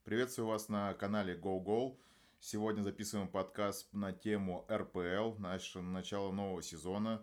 Приветствую вас на канале GoGoal. Сегодня записываем подкаст на тему РПЛ, начало нового сезона.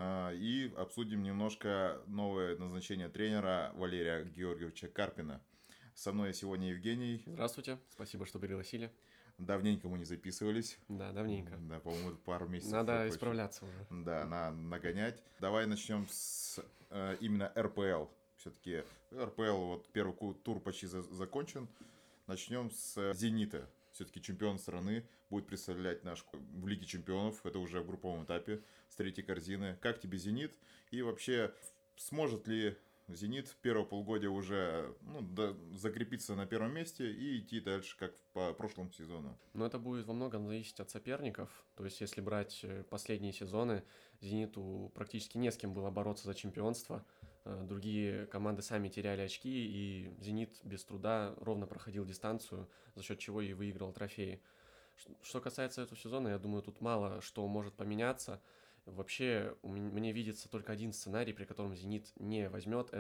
И обсудим немножко новое назначение тренера Валерия Георгиевича Карпина. Со мной сегодня Евгений. Здравствуйте, спасибо, что пригласили. Давненько мы не записывались. Да, давненько. Да, по-моему, пару месяцев. Надо исправляться уже. Да, надо нагонять. Давай начнем с именно РПЛ. Все-таки РПЛ, вот первый тур почти закончен. Начнем с «Зенита». Все-таки чемпион страны будет представлять наш в Лиге чемпионов. Это уже в групповом этапе с третьей корзины. Как тебе «Зенит»? И вообще, сможет ли «Зенит» первого полугодия уже закрепиться на первом месте и идти дальше, как по прошлому сезону? Но это будет во многом зависеть от соперников. То есть, если брать последние сезоны, «Зениту» практически не с кем было бороться за чемпионство. Другие команды сами теряли очки, и «Зенит» без труда ровно проходил дистанцию, за счет чего и выиграл трофеи. Что касается этого сезона, я думаю, тут мало что может поменяться. Вообще, мне видится только один сценарий, при котором «Зенит» не возьмет.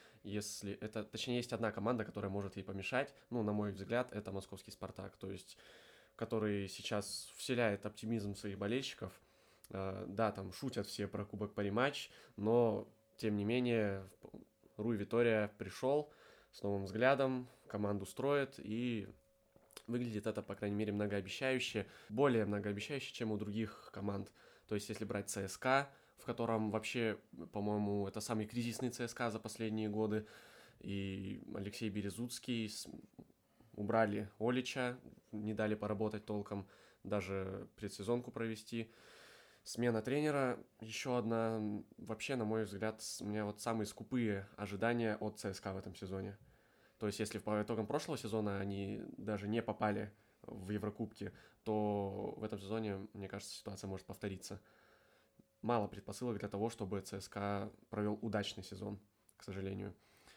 Точнее, есть одна команда, которая может ей помешать. На мой взгляд, это московский «Спартак», то есть, который сейчас вселяет оптимизм своих болельщиков. Да, там шутят все про Кубок Париматч, но тем не менее, Руй Витория пришел с новым взглядом, команду строит, и выглядит это, по крайней мере, многообещающе, более многообещающе, чем у других команд. То есть, если брать ЦСКА, в котором вообще, по-моему, это самый кризисный ЦСКА за последние годы, и Алексей Березуцкий, убрали Олича, не дали поработать толком, даже предсезонку провести. Смена тренера, еще одна, вообще, на мой взгляд, у меня вот самые скупые ожидания от ЦСКА в этом сезоне. То есть, если по итогам прошлого сезона они даже не попали в Еврокубки, то в этом сезоне, мне кажется, ситуация может повториться. Мало предпосылок для того, чтобы ЦСКА провел удачный сезон, к сожалению.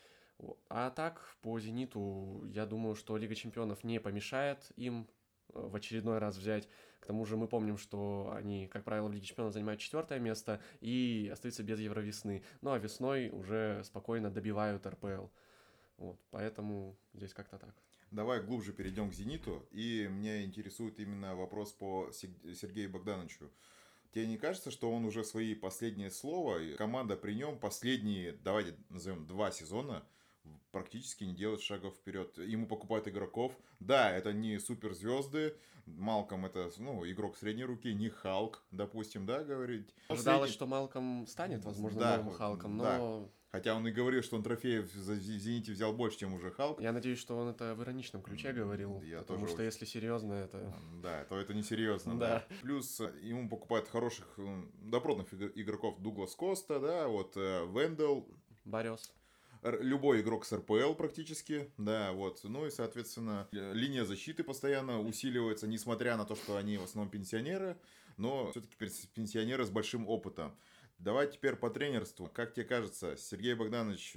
А так, по «Зениту», я думаю, что Лига чемпионов не помешает им в очередной раз взять. К тому же мы помним, что они, как правило, в Лиге чемпионов занимают 4-е место и остаются без Евровесны. Ну а весной уже спокойно добивают РПЛ. Вот, поэтому здесь как-то так. Давай глубже перейдем к «Зениту». И меня интересует именно вопрос по Сергею Богдановичу. Тебе не кажется, что он уже свои последние слова, и команда при нем последние, давайте назовем, 2 сезона, практически не делает шагов вперед. Ему покупают игроков. Да, это не суперзвезды. Малком это, игрок средней руки, не Халк, допустим, да, говорить. Ожидалось, что Малком станет, возможно, новым Халком, но... Да. Хотя он и говорил, что он трофеев за «Зените» взял больше, чем уже Халк. Я надеюсь, что он это в ироничном ключе говорил, потому что если серьезно, это... Да, то это не серьезно, да. Плюс ему покупают хороших, добротных игроков: Дуглас Коста, да, вот Вендел. Бариос. Любой игрок с РПЛ практически, да, вот. Ну и, соответственно, линия защиты постоянно усиливается, несмотря на то, что они в основном пенсионеры, но все-таки пенсионеры с большим опытом. Давай теперь по тренерству. Как тебе кажется, Сергей Богданович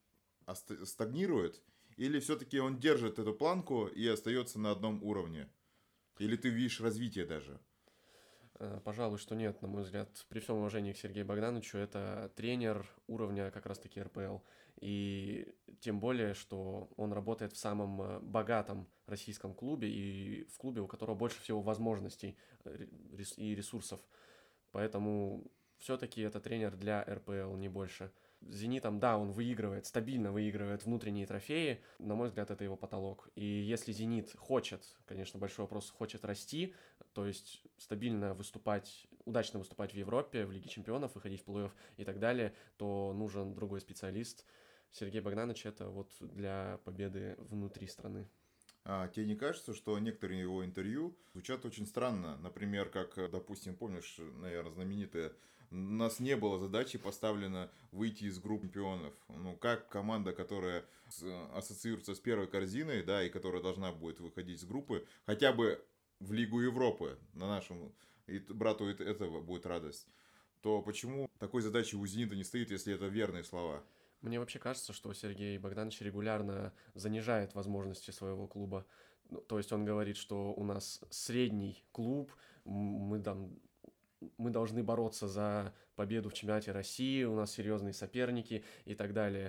стагнирует? Или все-таки он держит эту планку и остается на одном уровне? Или ты видишь развитие даже? Пожалуй, что нет, на мой взгляд. При всем уважении к Сергею Богдановичу, это тренер уровня как раз-таки РПЛ. И тем более, что он работает в самом богатом российском клубе и в клубе, у которого больше всего возможностей и ресурсов. Поэтому все-таки это тренер для РПЛ, не больше. С «Зенитом», да, он выигрывает, стабильно выигрывает внутренние трофеи. На мой взгляд, это его потолок. И если «Зенит» хочет, конечно, большой вопрос, хочет расти, то есть стабильно выступать, удачно выступать в Европе, в Лиге чемпионов, выходить в плей-офф и так далее, то нужен другой специалист. Сергей Богданович — это вот для победы внутри страны. А тебе не кажется, что некоторые его интервью звучат очень странно? Например, как, допустим, помнишь, наверное, знаменитое: у нас не было задачи поставлено выйти из групп чемпионов. Как команда, которая ассоциируется с первой корзиной, да, и которая должна будет выходить из группы, хотя бы в Лигу Европы, на нашем, и брату этого будет радость, то почему такой задачи у «Зенита» не стоит, если это верные слова? Мне вообще кажется, что Сергей Богданович регулярно занижает возможности своего клуба. То есть он говорит, что у нас средний клуб, мы должны бороться за победу в чемпионате России, у нас серьезные соперники и так далее.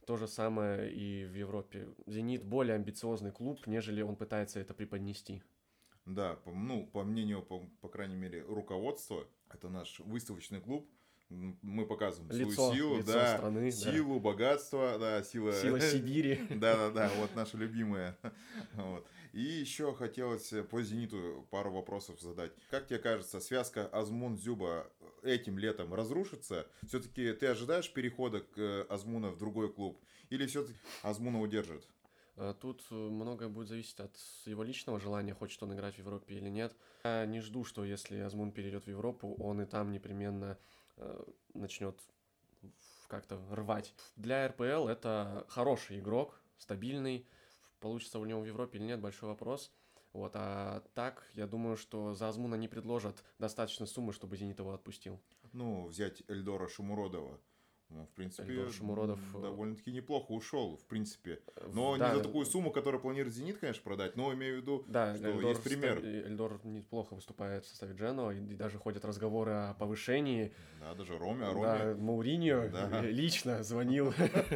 То же самое и в Европе. «Зенит» более амбициозный клуб, нежели он пытается это преподнести. Да, по мнению, по крайней мере, руководства, это наш выставочный клуб. Мы показываем свою силу, лицо да, страны, силу, да. богатство, да, сила Сибири. Да, вот наша любимая. Вот. И еще хотелось по «Зениту» пару вопросов задать. Как тебе кажется, связка Азмун-Дзюба этим летом разрушится? Все-таки ты ожидаешь перехода Азмуна в другой клуб? Или все-таки Азмуна удержит? Тут многое будет зависеть от его личного желания, хочет он играть в Европе или нет. Я не жду, что если Азмун перейдет в Европу, он и там непременно начнет как-то рвать. Для РПЛ это хороший игрок, стабильный. Получится у него в Европе или нет, большой вопрос. Вот, а так, я думаю, что за Азмуна не предложат достаточно суммы, чтобы «Зенит» его отпустил. Взять Эльдора Шумуродова. В принципе, Эльдор Шумуродов довольно-таки неплохо ушел, в принципе. Но да, не за такую сумму, которую планирует «Зенит», конечно, продать, но имею в виду, да, что есть пример. Эльдор неплохо выступает в составе Дженоа, и даже ходят разговоры о повышении. Да, даже Роме. Да, Мауриньо лично звонил.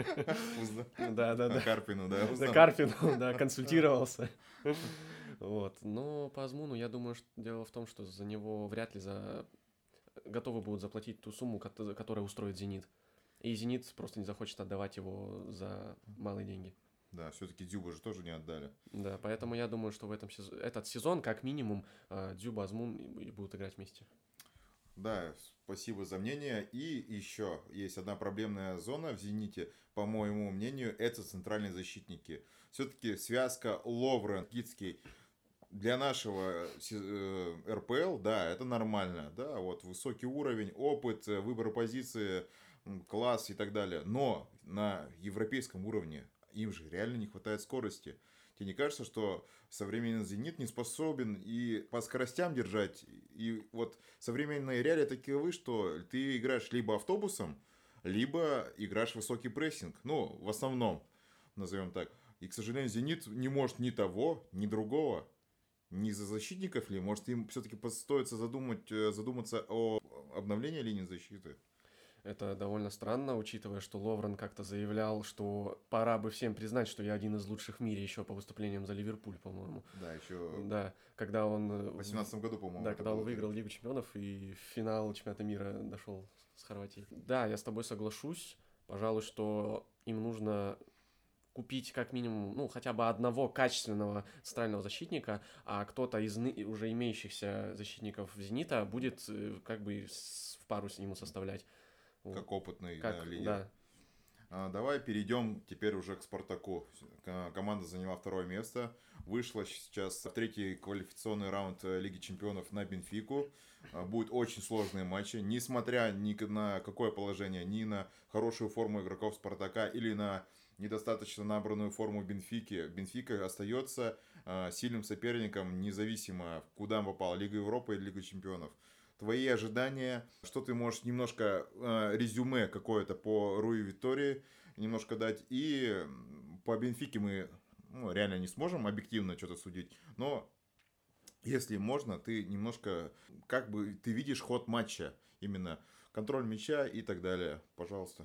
Да. Карпину, да. Да, Карпину, да, консультировался. Вот. Но по Азмуну, я думаю, что дело в том, что за него вряд ли готовы будут заплатить ту сумму, которая устроит «Зенит». И «Зенит» просто не захочет отдавать его за малые деньги. Да, все-таки Дзюба же тоже не отдали. Да, поэтому я думаю, что этот сезон, как минимум, Дзюба, Азмун будут играть вместе. Да, спасибо за мнение. И еще есть одна проблемная зона в «Зените», по моему мнению, это центральные защитники. Все-таки связка Ловрен-Гицкий для нашего РПЛ, да, это нормально. Да, вот высокий уровень, опыт, выбор позиции, класс и так далее. Но на европейском уровне им же реально не хватает скорости. Тебе не кажется, что современный «Зенит» не способен и по скоростям держать? И вот современные реалии таковы, что ты играешь либо автобусом, либо играешь в высокий прессинг. В основном, назовем так. И, к сожалению, «Зенит» не может ни того, ни другого. Не за защитников ли? Может, им все-таки стоит задуматься о обновлении линии защиты? Это довольно странно, учитывая, что Ловрен как-то заявлял, что пора бы всем признать, что я один из лучших в мире еще по выступлениям за Ливерпуль, по-моему. Да, еще... Да, когда он... В 2018 году, по-моему. Да, когда он выиграл Лигу чемпионов и в финал чемпионата мира дошел с Хорватией. Да, я с тобой соглашусь. Пожалуй, что им нужно купить как минимум, хотя бы одного качественного центрального защитника, а кто-то из уже имеющихся защитников «Зенита» будет как бы в пару с ним составлять. Как опытный лидер. Да. Давай перейдем теперь уже к «Спартаку». Команда заняла второе место. Вышла сейчас в третий квалификационный раунд Лиги чемпионов на Бенфику. Будут очень сложные матчи. Несмотря ни на какое положение, ни на хорошую форму игроков «Спартака» или на недостаточно набранную форму Бенфики, Бенфика остается сильным соперником, независимо куда он попал, Лига Европы или Лига чемпионов. Твои ожидания, что ты можешь немножко резюме какое-то по Руи Витории немножко дать, и по Бенфике мы реально не сможем объективно что-то судить, но если можно, ты немножко, как бы ты видишь ход матча, именно контроль мяча и так далее, пожалуйста.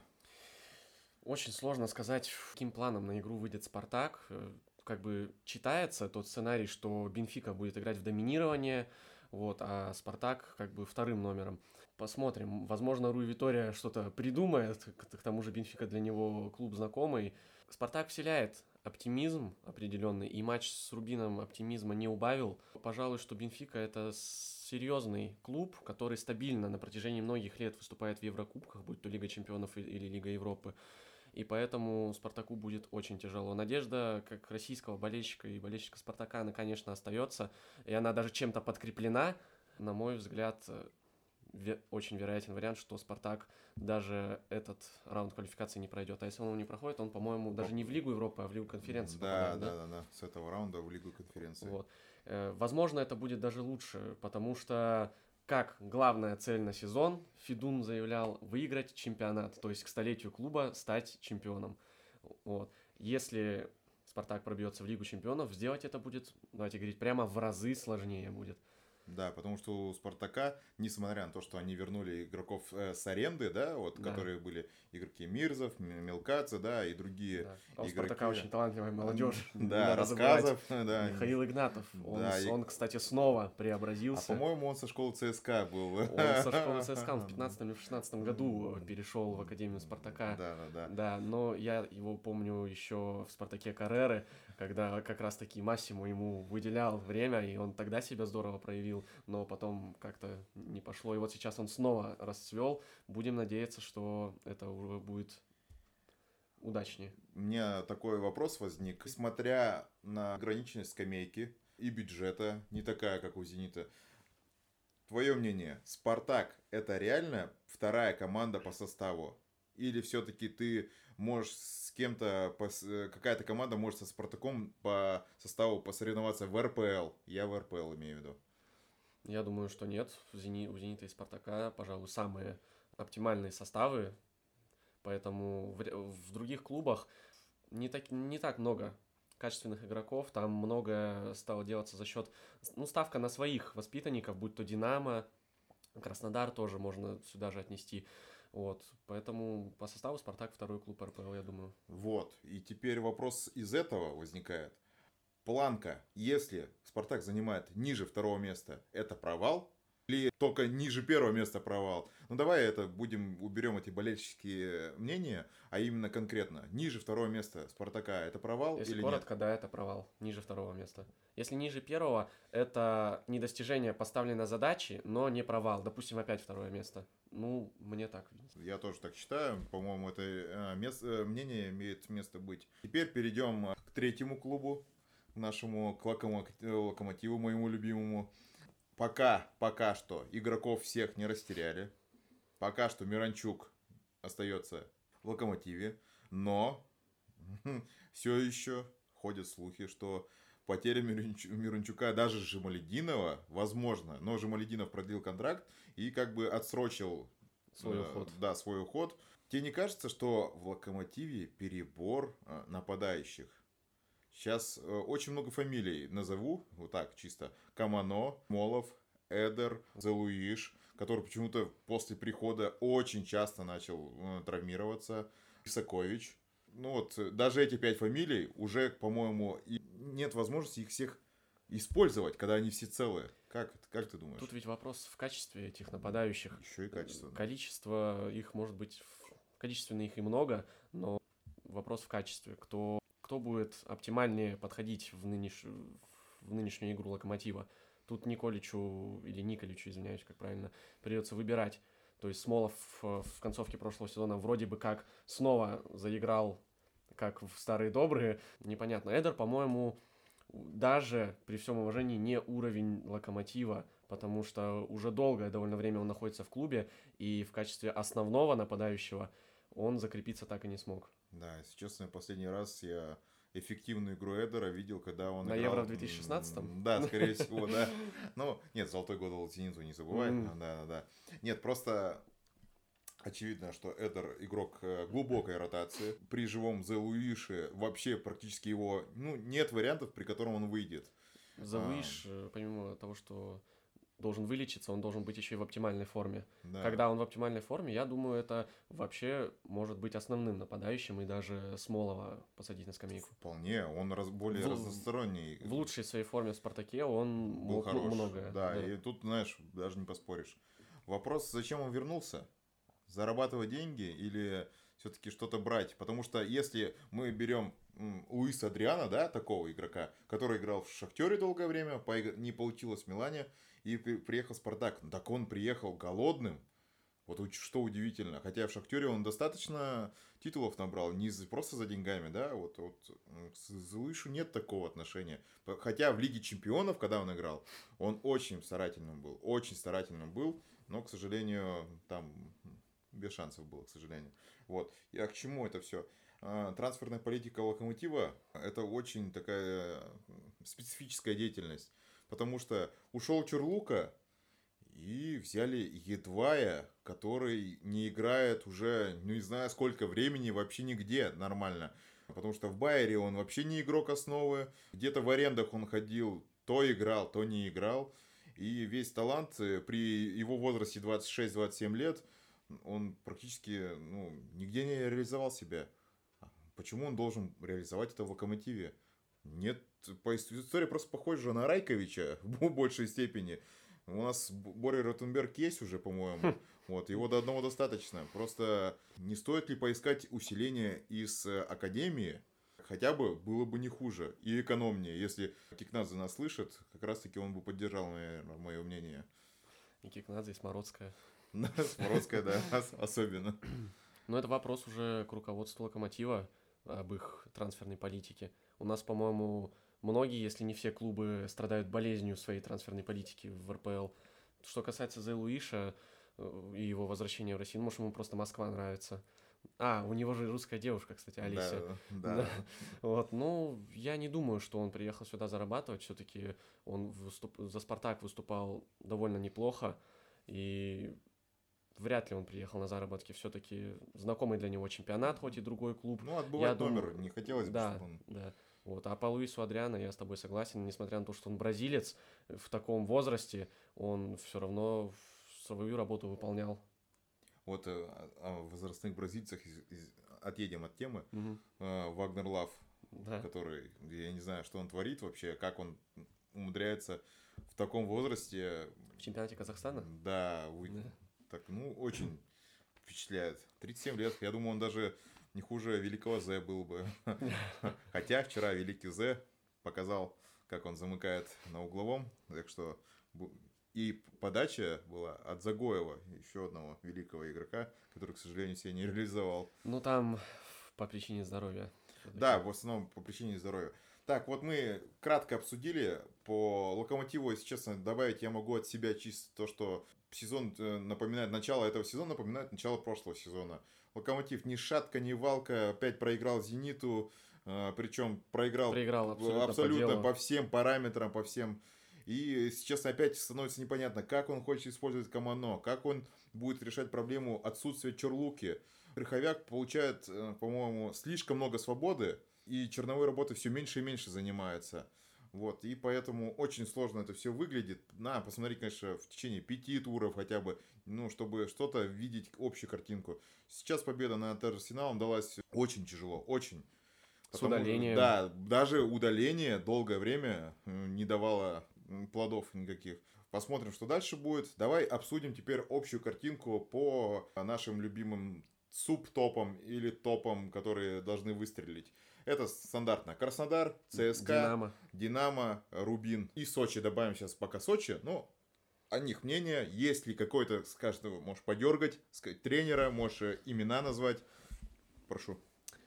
Очень сложно сказать, каким планом на игру выйдет «Спартак». Как бы читается тот сценарий, что Бенфика будет играть в доминирование, а «Спартак» как бы вторым номером. Посмотрим. Возможно, Руи Витория что-то придумает. К тому же Бенфика для него клуб знакомый. «Спартак» вселяет оптимизм определенный, и матч с Рубином оптимизма не убавил. Пожалуй, что Бенфика — это серьезный клуб, который стабильно на протяжении многих лет выступает в Еврокубках, будь то Лига чемпионов или Лига Европы. И поэтому «Спартаку» будет очень тяжело. Надежда, как российского болельщика и болельщика «Спартака», она, конечно, остается. И она даже чем-то подкреплена. На мой взгляд, очень вероятен вариант, что «Спартак» даже этот раунд квалификации не пройдет. А если он его не проходит, он, по-моему, даже не в Лигу Европы, а в Лигу конференции попадает. Да. С этого раунда в Лигу конференции. Возможно, это будет даже лучше, потому что как главная цель на сезон, Федун заявлял выиграть чемпионат, то есть к столетию клуба стать чемпионом. Если «Спартак» пробьется в Лигу чемпионов, сделать это будет, давайте говорить, прямо в разы сложнее будет. Да, потому что у Спартака, несмотря на то, что они вернули игроков с аренды, да, вот, Да. которые были игроки Мирзов, Мелкадзе, да, и другие Да. А у игроки. Спартака очень талантливая молодежь. Не Да, надо забывать. рассказов, да. Михаил Игнатов. Да, Он, кстати, снова А преобразился. по-моему, он со школы ЦСКА был. Он со школы ЦСКА в 15 или в 16 году перешел в Академию Спартака. Да. Да, но я его помню еще в Спартаке Карреры, когда как раз-таки Массимо ему выделял время, и он тогда себя здорово проявил, но потом как-то не пошло. И вот сейчас он снова расцвел. Будем надеяться, что это уже будет удачнее. У меня такой вопрос возник. Смотря на ограниченность скамейки и бюджета, не такая, как у «Зенита», твое мнение, «Спартак» — это реально вторая команда по составу? Или все-таки ты можешь с кем-то, какая-то команда может со «Спартаком» по составу посоревноваться в РПЛ? Я в РПЛ имею в виду. Я думаю, что нет. У «Зенита» и «Спартака», пожалуй, самые оптимальные составы. Поэтому в других клубах не так много качественных игроков. Там многое стало делаться за счет... ставка на своих воспитанников, будь то «Динамо», Краснодар тоже можно сюда же отнести. Вот. Поэтому по составу «Спартак» второй клуб РПЛ, я думаю. Вот. И теперь вопрос из этого возникает. Планка. Если «Спартак» занимает ниже второго места, это провал? Или только ниже первого места провал? Давай уберем эти болельщические мнения, а именно конкретно. Ниже второго места «Спартака» это провал Если или коротко, нет? да, это провал. Ниже второго места. Если ниже первого, это недостижение поставленной задачи, но не провал. Допустим, опять второе место. Мне так видится. Я тоже так считаю. По-моему, это мнение имеет место быть. Теперь перейдем к третьему клубу, нашему, к Локомотиву, моему любимому. Пока что игроков всех не растеряли. Пока что Миранчук остается в «Локомотиве». Но все еще ходят слухи, что потеря Миранчука, даже Жамалединова, возможно. Но Жамалединов продлил контракт и как бы отсрочил свой уход. Да, свой уход. Тебе не кажется, что в «Локомотиве» перебор нападающих? Сейчас очень много фамилий назову, вот так чисто. Камано, Молов, Эдер, Зелуиш, который почему-то после прихода очень часто начал травмироваться. Исакович. Даже эти 5 фамилий уже, по-моему, нет возможности их всех использовать, когда они все целые. Как ты думаешь? Тут ведь вопрос в качестве этих нападающих. Еще и качество. Количество их может быть... Количественно их и много, но вопрос в качестве. Кто будет оптимальнее подходить в нынешнюю игру «Локомотива». Тут Николичу, извиняюсь, как правильно, придется выбирать. То есть Смолов в концовке прошлого сезона вроде бы как снова заиграл, как в старые добрые. Непонятно. Эдер, по-моему, даже при всем уважении не уровень «Локомотива», потому что уже долгое довольно время он находится в клубе, и в качестве основного нападающего он закрепиться так и не смог. Да, если честно, последний раз я эффективную игру Эдера видел, когда он на играл... Евро в 2016-м? Да, скорее всего, да. Нет, золотой год был «Зениту», не забывай. Да. Нет, просто очевидно, что Эдер игрок глубокой ротации. При живом Зелуише вообще практически его... нет вариантов, при котором он выйдет. Зелуиш, помимо того, что должен вылечиться, он должен быть еще и в оптимальной форме. Да. Когда он в оптимальной форме, я думаю, это вообще может быть основным нападающим, и даже Смолова посадить на скамейку. Вполне, он более разносторонний. В лучшей своей форме в «Спартаке» он был мог хорош. многое. Да, и тут, знаешь, даже не поспоришь. Вопрос, зачем он вернулся? Зарабатывать деньги или все-таки что-то брать? Потому что если мы берем Луиса Адриана, да, такого игрока, который играл в «Шахтере» долгое время, не получилось в «Милане», и приехал в «Спартак». Так он приехал голодным. Вот что удивительно. Хотя в «Шахтере» он достаточно титулов набрал. Не просто за деньгами, да. Вот к Зелуишу нет такого отношения. Хотя в Лиге Чемпионов, когда он играл, он очень старательным был. Очень старательным был. Но, к сожалению, там без шансов было, к сожалению. Вот. А к чему это все? Трансферная политика «Локомотива» – это очень такая специфическая деятельность. Потому что ушел Чурлука и взяли Едвая, который не играет уже не знаю сколько времени вообще нигде нормально. Потому что в Байере он вообще не игрок основы. Где-то в арендах он ходил, то играл, то не играл. И весь талант при его возрасте 26-27 лет, он практически нигде не реализовал себя. Почему он должен реализовать это в «Локомотиве»? Нет, история просто похожа на Райковича в большей степени. У нас Боря Ротенберг есть уже, по-моему. Вот, его до одного достаточно. Просто не стоит ли поискать усиление из академии? Хотя бы было бы не хуже и экономнее. Если Кикнадзе нас слышит, как раз таки он бы поддержал, наверное, мое мнение. И Кикнадзе, и Смородская. Смородская, да, особенно. Но это вопрос уже к руководству «Локомотива» об их трансферной политике. У нас, по-моему, многие, если не все клубы, страдают болезнью своей трансферной политики в РПЛ. Что касается Зе Луиша и его возвращения в Россию, может, ему просто Москва нравится. У него же русская девушка, кстати, Алисия. Да. Вот, я не думаю, что он приехал сюда зарабатывать. Все-таки он за «Спартак» выступал довольно неплохо. И вряд ли он приехал на заработки. Все-таки знакомый для него чемпионат, хоть и другой клуб. Отбывать номер не хотелось бы, чтобы он... Да. Вот. А по Луису Адриано я с тобой согласен. Несмотря на то, что он бразилец, в таком возрасте он все равно свою работу выполнял. Вот о возрастных бразильцах отъедем от темы. Вагнер Лав, который, я не знаю, что он творит вообще, как он умудряется в таком возрасте... В чемпионате Казахстана? Да. Так, очень впечатляет. 37 лет, я думаю, он даже не хуже великого Зе был бы. Хотя вчера великий Зе показал, как он замыкает на угловом, так что... И подача была от Загоева, еще одного великого игрока, который, к сожалению, себя не реализовал. Там по причине здоровья. Да, в основном по причине здоровья. Так, вот мы кратко обсудили. По «Локомотиву», если честно, добавить я могу от себя чисто то, что сезон напоминает, начало этого сезона напоминает начало прошлого сезона. «Локомотив» ни шатка, ни валка, опять проиграл «Зениту», причем проиграл абсолютно по всем параметрам, по всем... И сейчас опять становится непонятно, как он хочет использовать Камано, как он будет решать проблему отсутствия Чорлуки. Верховяк получает, по-моему, слишком много свободы, и черновой работы все меньше и меньше занимается. Вот, и поэтому очень сложно это все выглядит. Надо посмотреть, конечно, в течение 5 туров хотя бы, чтобы что-то видеть, общую картинку. Сейчас победа над Арсеналом далась очень тяжело, очень. С удалением. Да, даже удаление долгое время не давало плодов никаких. Посмотрим, что дальше будет. Давай обсудим теперь общую картинку по нашим любимым субтопам или топам, которые должны выстрелить. Это стандартно. Краснодар, ЦСКА, Динамо, Рубин и Сочи. Добавим сейчас пока Сочи. О них мнение. Есть ли какой-то, скажешь, можешь подергать, сказать тренера, можешь имена назвать. Прошу.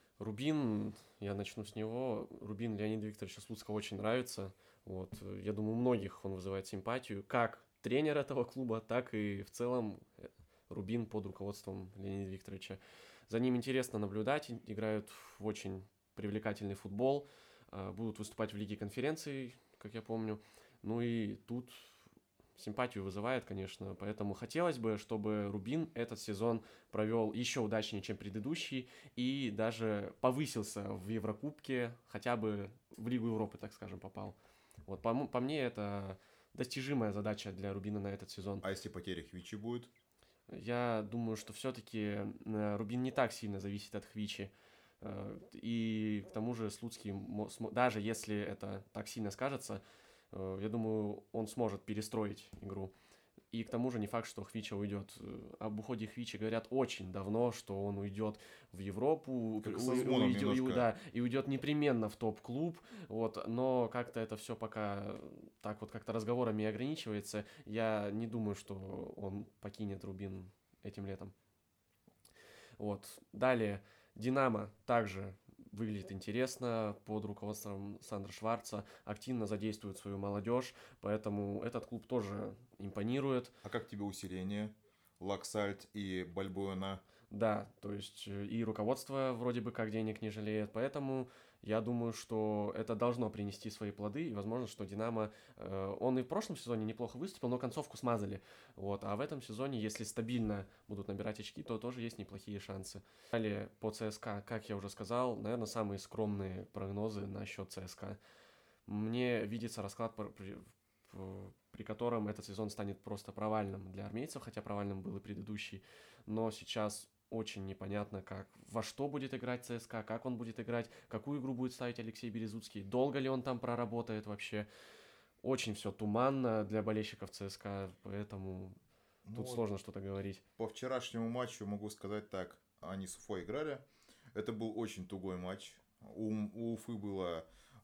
Рубин, я начну с него. Рубин Леонида Викторовича Слуцкого очень нравится. Вот, я думаю, у многих он вызывает симпатию. Как тренер этого клуба, так и в целом Рубин под руководством Леонида Викторовича. За ним интересно наблюдать. Играют в очень привлекательный футбол. Будут выступать в Лиге конференций, как я помню. И тут симпатию вызывает, конечно. Поэтому хотелось бы, чтобы Рубин этот сезон провел еще удачнее, чем предыдущий. И даже повысился в Еврокубке, хотя бы в Лигу Европы, так скажем, попал. Вот, по мне, это достижимая задача для Рубина на этот сезон. А если потеря Хвичи будет? Я думаю, что все-таки Рубин не так сильно зависит от Хвичи. И к тому же Слуцкий, даже если это так сильно скажется, я думаю, он сможет перестроить игру. И к тому же не факт, что Хвича уйдет. Об уходе Хвичи говорят очень давно, что он уйдет в Европу, и уйдет непременно в топ-клуб. Вот, но как-то это все пока так вот как-то разговорами ограничивается. Я не думаю, что он покинет Рубин этим летом. Вот. Далее. Динамо также выглядит интересно, под руководством Сандра Шварца активно задействует свою молодежь, поэтому этот клуб тоже импонирует. А как тебе усиление? Лаксальт и Бальбуэна? Да, то есть и руководство вроде бы как денег не жалеет, поэтому я думаю, что это должно принести свои плоды, и возможно, что Динамо, он и в прошлом сезоне неплохо выступил, но концовку смазали, вот, а в этом сезоне, если стабильно будут набирать очки, то тоже есть неплохие шансы. Далее по ЦСКА, как я уже сказал, наверное, самые скромные прогнозы насчет ЦСКА. Мне видится расклад при котором этот сезон станет просто провальным для армейцев, хотя провальным был и предыдущий. Но сейчас очень непонятно, во что будет играть ЦСКА, как он будет играть, какую игру будет ставить Алексей Березуцкий, долго ли он там проработает вообще. Очень все туманно для болельщиков ЦСКА, поэтому тут сложно что-то говорить. По вчерашнему матчу могу сказать так. Они с Уфой играли. Это был очень тугой матч. У Уфы было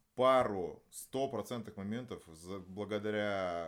пару 100% моментов благодаря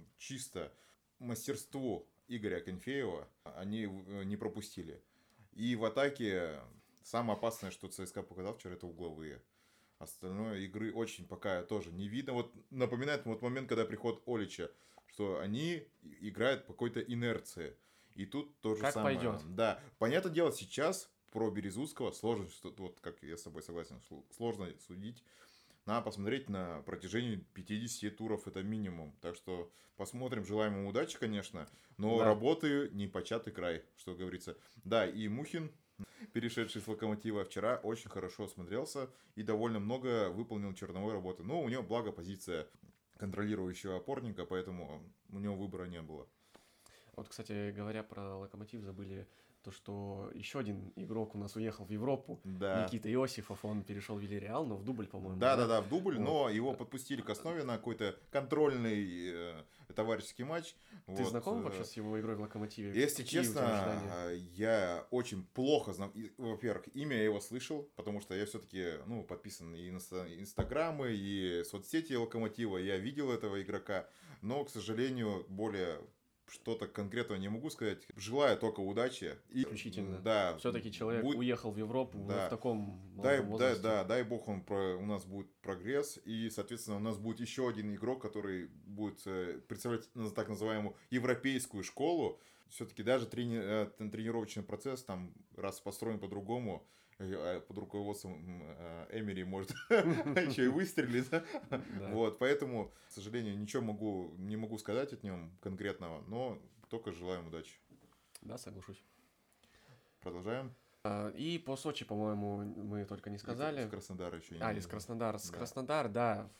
чисто мастерству Игоря Акинфеева они не пропустили. И в атаке самое опасное, что ЦСКА показал вчера, это угловые. Остальное игры очень пока тоже не видно. Вот напоминает момент, когда приход Олича, что они играют по какой-то инерции. И тут тоже как самое. Пойдет. Да, понятное дело, сейчас про Березуцкого сложно, вот как я с тобой согласен, сложно судить. Надо посмотреть на протяжении 50 туров, это минимум. Так что посмотрим, желаем ему удачи, конечно. Но работы не початый край, что говорится. Да, и Мухин, перешедший с Локомотива вчера, очень хорошо смотрелся и довольно много выполнил черновой работы. Но у него, благо, позиция контролирующего опорника, поэтому у него выбора не было. Вот, кстати, говоря про Локомотив, забыли то, что еще один игрок у нас уехал в Европу. Да. Никита Иосифов, он перешел в Вильяреал, но в дубль, по-моему. Да, в дубль, вот. Но его подпустили к основе на какой-то контрольный товарищеский матч. Ты знаком вообще с его игрой в Локомотиве? Если честно, я очень плохо знаю. Во-первых, имя я его слышал, потому что я все-таки подписан и на инстаграмы, и соцсети Локомотива. Я видел этого игрока, но, к сожалению, более что-то конкретного не могу сказать. Желаю только удачи. Исключительно. Да. Все-таки человек уехал в Европу в таком возрасте. Дай бог, у нас будет прогресс. И, соответственно, у нас будет еще один игрок, который будет представлять так называемую европейскую школу. Все-таки даже тренировочный процесс там раз построен по-другому. Под руководством Эмери может еще и выстрелить. Вот, поэтому, к сожалению, ничего не могу сказать от него конкретного, но только желаем удачи. Да, соглашусь. Продолжаем. И по Сочи, по-моему, мы только не сказали. С Краснодара еще не. Из Краснодара. С Краснодар, да.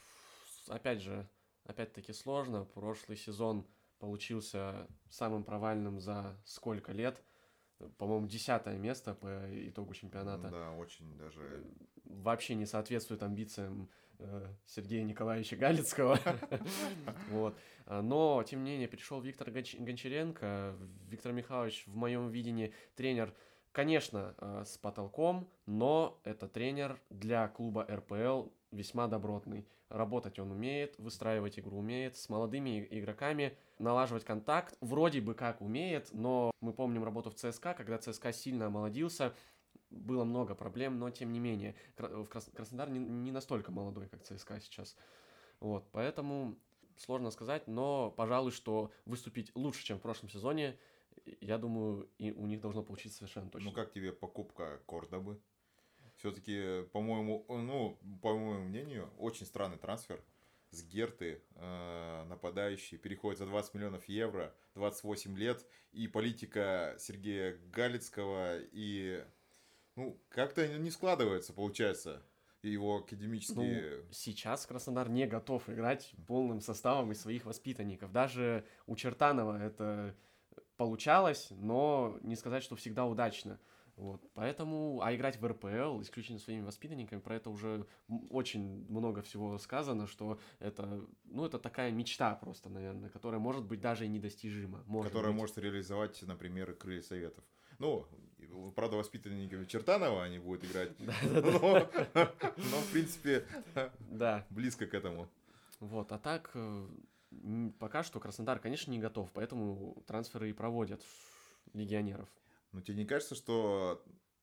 Опять-таки сложно. Прошлый сезон получился самым провальным за сколько лет. По-моему, 10-е место по итогу чемпионата. Да, очень даже... Вообще не соответствует амбициям Сергея Николаевича Галицкого. Вот. Но, тем не менее, пришел Виктор Гончаренко. Виктор Михайлович, в моем видении, тренер, конечно, с потолком, но это тренер для клуба РПЛ весьма добротный. Работать он умеет, выстраивать игру умеет, с молодыми игроками налаживать контакт вроде бы как умеет, но мы помним работу в ЦСКА, когда ЦСКА сильно омолодился, было много проблем, но тем не менее Краснодар не настолько молодой, как ЦСКА сейчас. Вот, поэтому сложно сказать, но, пожалуй, что выступить лучше, чем в прошлом сезоне, я думаю, и у них должно получиться совершенно точно. Ну, как тебе покупка Кордобы? Все-таки, по моему мнению, очень странный трансфер. С Герты нападающий переходит за 20 миллионов евро, 28 лет, и политика Сергея Галицкого, и как-то не складывается, получается, его академические... Сейчас Краснодар не готов играть полным составом из своих воспитанников. Даже у Чертанова это получалось, но не сказать, что всегда удачно. Вот, поэтому, играть в РПЛ исключительно своими воспитанниками, про это уже очень много всего сказано, что это такая мечта просто, наверное, которая может быть даже и недостижима. Которая может реализовать, например, Крылья Советов. Правда, воспитанниками Чертанова они будут играть, но, в принципе, близко к этому. Вот, а так, пока что Краснодар, конечно, не готов, поэтому трансферы и проводят легионеров. Но тебе не кажется, что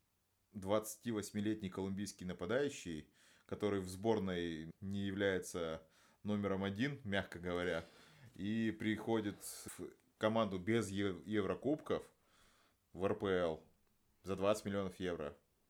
28-летний колумбийский нападающий, который в сборной не является номером 1, мягко говоря, и приходит в команду без Еврокубков в РПЛ за 20 миллионов евро?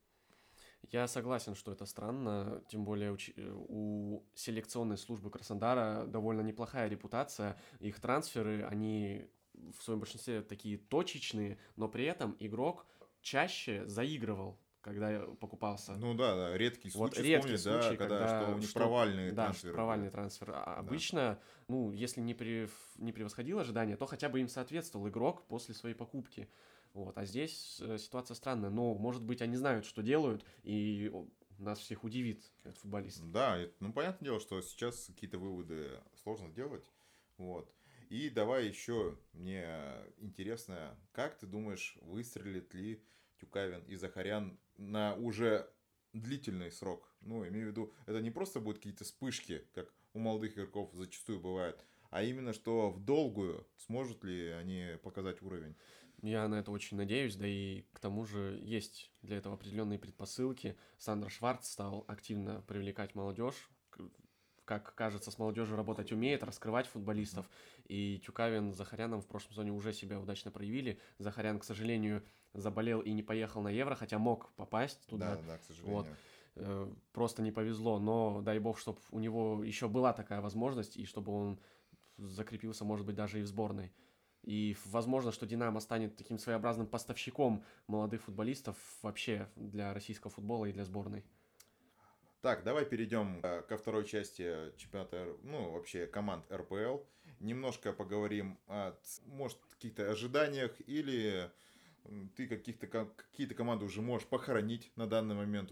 Я согласен, что это странно, тем более у селекционной службы Краснодара довольно неплохая репутация. Их трансферы, они в своем большинстве такие точечные, но при этом игрок чаще заигрывал когда покупался. Ну да, редкий случай, Вот редкий вспомнить, случай, да, когда что у них что, провальные да, трансферы провальный были. трансфер. А обычно, ну, если не превосходил ожидания, то хотя бы им соответствовал игрок после своей покупки. Вот. А здесь ситуация странная. Но, может быть, они знают, что делают, и нас всех удивит этот футболист. Да, ну понятное дело, что сейчас какие-то выводы сложно делать. Вот. И давай еще, мне интересно, как ты думаешь, выстрелит ли Тюкавин и Захарян на уже длительный срок? Ну, имею в виду, это не просто будут какие-то вспышки, как у молодых игроков зачастую бывает, а именно, что в долгую сможет ли они показать уровень? Я на это очень надеюсь, да и к тому же есть для этого определенные предпосылки. Сандро Шварц стал активно привлекать молодежь, как кажется, с молодежью работать умеет, раскрывать футболистов. И Тюкавин с Захаряном в прошлом сезоне уже себя удачно проявили. Захарян, к сожалению, заболел и не поехал на Евро, хотя мог попасть туда. Да, к сожалению. Вот. Просто не повезло, но дай бог, чтобы у него еще была такая возможность, и чтобы он закрепился, может быть, даже и в сборной. И возможно, что «Динамо» станет таким своеобразным поставщиком молодых футболистов вообще для российского футбола и для сборной. Так, давай перейдем ко второй части чемпионата, ну, вообще команд РПЛ. Немножко поговорим о, может, каких-то ожиданиях или ты какие-то команды уже можешь похоронить на данный момент.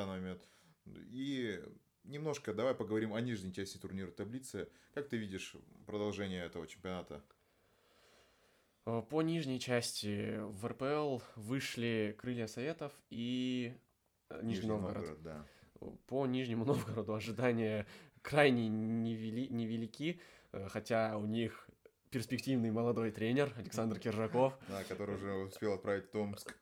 И немножко давай поговорим о нижней части турнира таблицы. Как ты видишь продолжение этого чемпионата? По нижней части в РПЛ вышли «Крылья Советов» и Нижний Новгород. Да. По Нижнему Новгороду ожидания крайне невелики, хотя у них перспективный молодой тренер Александр Киржаков. Да, который уже успел отправить в Томск.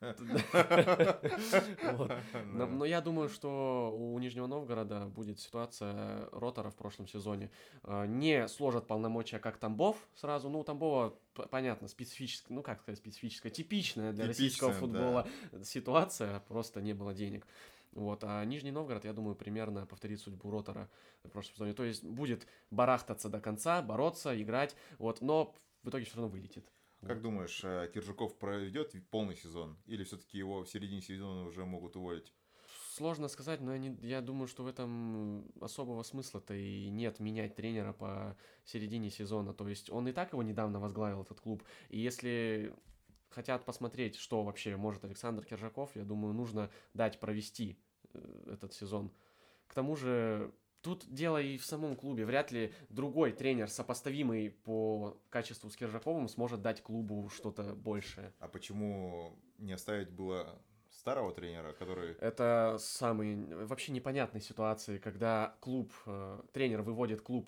Но я думаю, что у Нижнего Новгорода будет ситуация Ротора в прошлом сезоне. Не сложат полномочия, как Тамбов сразу. Ну, у Тамбова, понятно, специфическая, ну, как сказать, специфическая, типичная для российского футбола ситуация. Просто не было денег. Вот, а Нижний Новгород, я думаю, примерно повторит судьбу Ротора в прошлом сезоне. То есть будет барахтаться до конца, бороться, играть, вот, но в итоге все равно вылетит. Как думаешь, Киржаков проведет полный сезон? Или все-таки его в середине сезона уже могут уволить? Сложно сказать, но я думаю, что в этом особого смысла-то и нет менять тренера по середине сезона. То есть он и так его недавно возглавил, этот клуб. И если хотят посмотреть, что вообще может Александр Киржаков, я думаю, нужно дать провести этот сезон. К тому же, тут дело и в самом клубе. Вряд ли другой тренер, сопоставимый по качеству с Киржаковым, сможет дать клубу что-то большее. А почему не оставить было старого тренера, который... Это самые вообще непонятные ситуации, когда тренер выводит клуб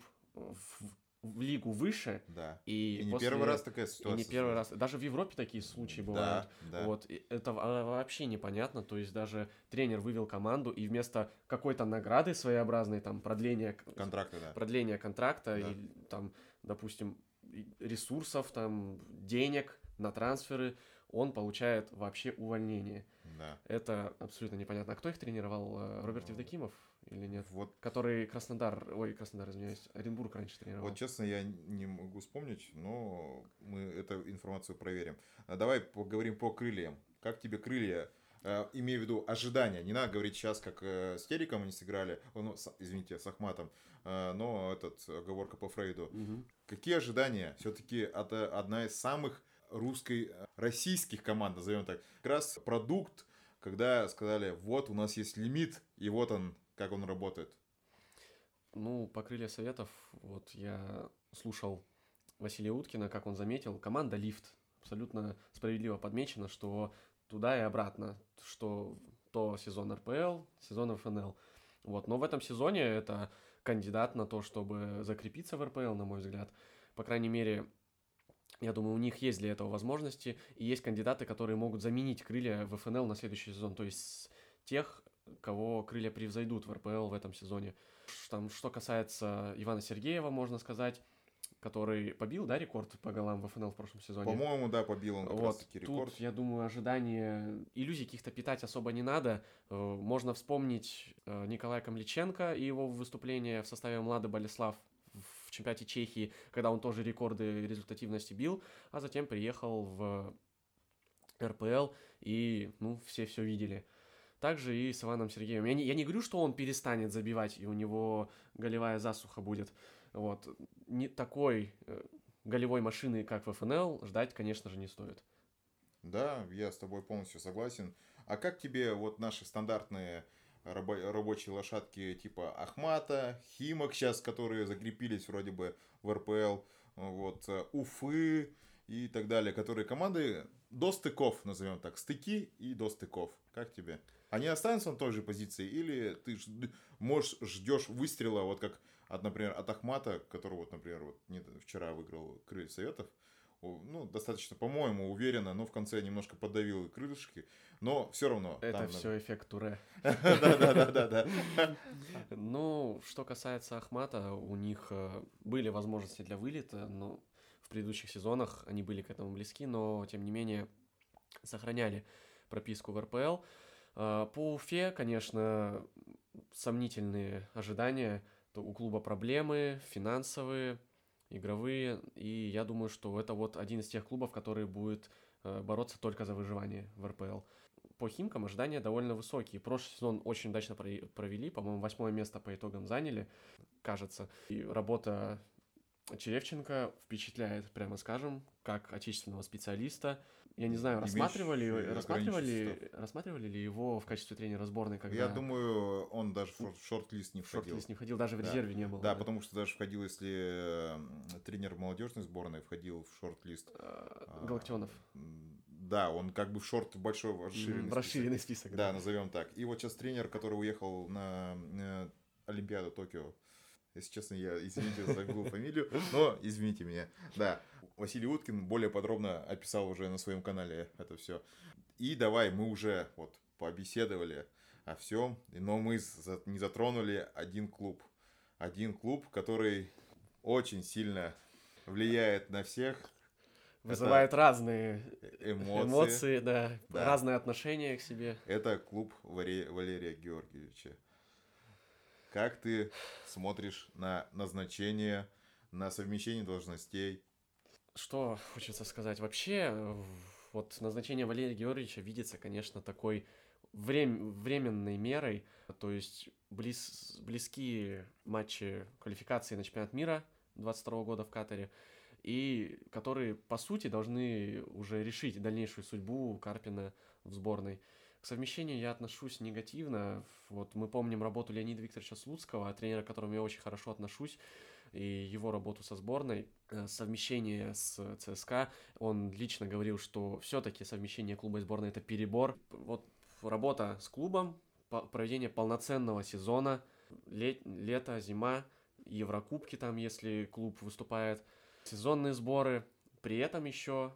в лигу выше. Да. И не первый раз такая ситуация. И не первый раз. Даже в Европе такие случаи бывают. Да. Вот. И это вообще непонятно. То есть даже тренер вывел команду, и вместо какой-то награды своеобразной, там, продления контракта Да. и там, допустим, ресурсов, там, денег на трансферы, он получает вообще увольнение. Да. Это абсолютно непонятно. А кто их тренировал? Роберт Евдокимов или нет? Вот. Который извиняюсь, Оренбург раньше тренировал. Вот честно, я не могу вспомнить, но мы эту информацию проверим. Давай поговорим по крыльям. Как тебе крылья? Имею в виду ожидания. Не надо говорить сейчас, как с Териком они сыграли. С Ахматом. Но оговорка по Фрейду. Угу. Какие ожидания? Все-таки это одна из самых российских команд, назовем так. Как раз продукт, когда сказали, вот у нас есть лимит, и вот он, как он работает. Ну, по «Крылья Советов», вот я слушал Василия Уткина, как он заметил, команда «Лифт». Абсолютно справедливо подмечено, что туда и обратно, что то сезон РПЛ, сезон ФНЛ. Вот. Но в этом сезоне это кандидат на то, чтобы закрепиться в РПЛ, на мой взгляд. По крайней мере, я думаю, у них есть для этого возможности, и есть кандидаты, которые могут заменить крылья в ФНЛ на следующий сезон, то есть тех, кого крылья превзойдут в РПЛ в этом сезоне. Там, что касается Ивана Сергеева, можно сказать, который побил, да, рекорд по голам в ФНЛ в прошлом сезоне? По-моему, да, побил он как раз-таки рекорд. Тут, я думаю, ожидания, иллюзий каких-то питать особо не надо. Можно вспомнить Николая Камличенко и его выступление в составе Млады Болеслав в чемпионате Чехии, когда он тоже рекорды результативности бил, а затем приехал в РПЛ, и, все видели. Также и с Иваном Сергеевым. Я не говорю, что он перестанет забивать, и у него голевая засуха будет. Вот. Не такой голевой машины, как в ФНЛ, ждать, конечно же, не стоит. Да, я с тобой полностью согласен. А как тебе вот наши стандартные рабочие лошадки типа Ахмата, Химок сейчас, которые закрепились вроде бы в РПЛ, вот, Уфы и так далее, которые команды до стыков, назовем так, стыки и до стыков. Как тебе? Они останутся на той же позиции или ты ждешь выстрела, вот как, например, от Ахмата, который, вот, например, вот, вчера выиграл Крылья Советов, ну, достаточно, по-моему, уверенно, но в конце немножко подавил крылышки, но все равно. Это все эффект Туре. Да. Ну, что касается Ахмата, у них были возможности для вылета, но в предыдущих сезонах они были к этому близки, но, тем не менее, сохраняли прописку в РПЛ. По Уфе, конечно, сомнительные ожидания. У клуба проблемы финансовые, игровые, и я думаю, что это вот один из тех клубов, который будет бороться только за выживание в РПЛ. По Химкам ожидания довольно высокие. Прошлый сезон очень удачно провели, по-моему, 8 место по итогам заняли, кажется. И работа Черевченко впечатляет, прямо скажем, как отечественного специалиста. Я не знаю, рассматривали ли его в качестве тренера сборной, когда... Я думаю, он даже в шорт-лист не входил. В шорт-лист не входил, даже в резерве не был. Да, потому что даже входил, если тренер молодежной сборной входил в шорт-лист. Галактионов. Да, он как бы в шорт большой расширенный список. Да, назовем так. И вот сейчас тренер, который уехал на Олимпиаду Токио. Если честно, я, извините, забыл фамилию, но извините меня. Да, Василий Уткин более подробно описал уже на своем канале это все. И давай, мы уже вот побеседовали о всем, но мы не затронули один клуб. Один клуб, который очень сильно влияет на всех. Вызывает разные эмоции, да, разные отношения к себе. Это клуб Валерия Георгиевича. Как ты смотришь на назначение, на совмещение должностей? Что хочется сказать? Вообще, вот назначение Валерия Георгиевича видится, конечно, такой временной мерой. То есть близкие матчи квалификации на чемпионат мира 2022 года в Катаре, и которые, по сути, должны уже решить дальнейшую судьбу Карпина в сборной. К совмещению я отношусь негативно. Вот мы помним работу Леонида Викторовича Слуцкого, тренера, к которому я очень хорошо отношусь, и его работу со сборной, совмещение с ЦСКА. Он лично говорил, что все-таки совмещение клуба и сборной – это перебор. Вот работа с клубом, проведение полноценного сезона, лето, зима, Еврокубки там, если клуб выступает, сезонные сборы. При этом еще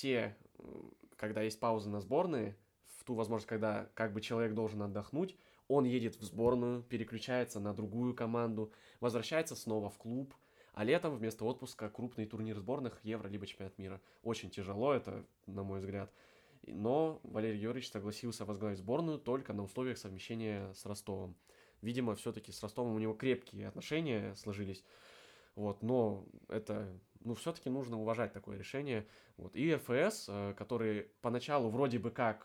когда есть пауза на сборные, в ту возможность, когда как бы человек должен отдохнуть, он едет в сборную, переключается на другую команду, возвращается снова в клуб, а летом вместо отпуска крупный турнир сборных Евро либо чемпионат мира. Очень тяжело это, на мой взгляд. Но Валерий Георгиевич согласился возглавить сборную только на условиях совмещения с Ростовом. Видимо, все-таки с Ростовом у него крепкие отношения сложились. Вот, но это, все-таки нужно уважать такое решение. Вот. И РФС, которые поначалу вроде бы как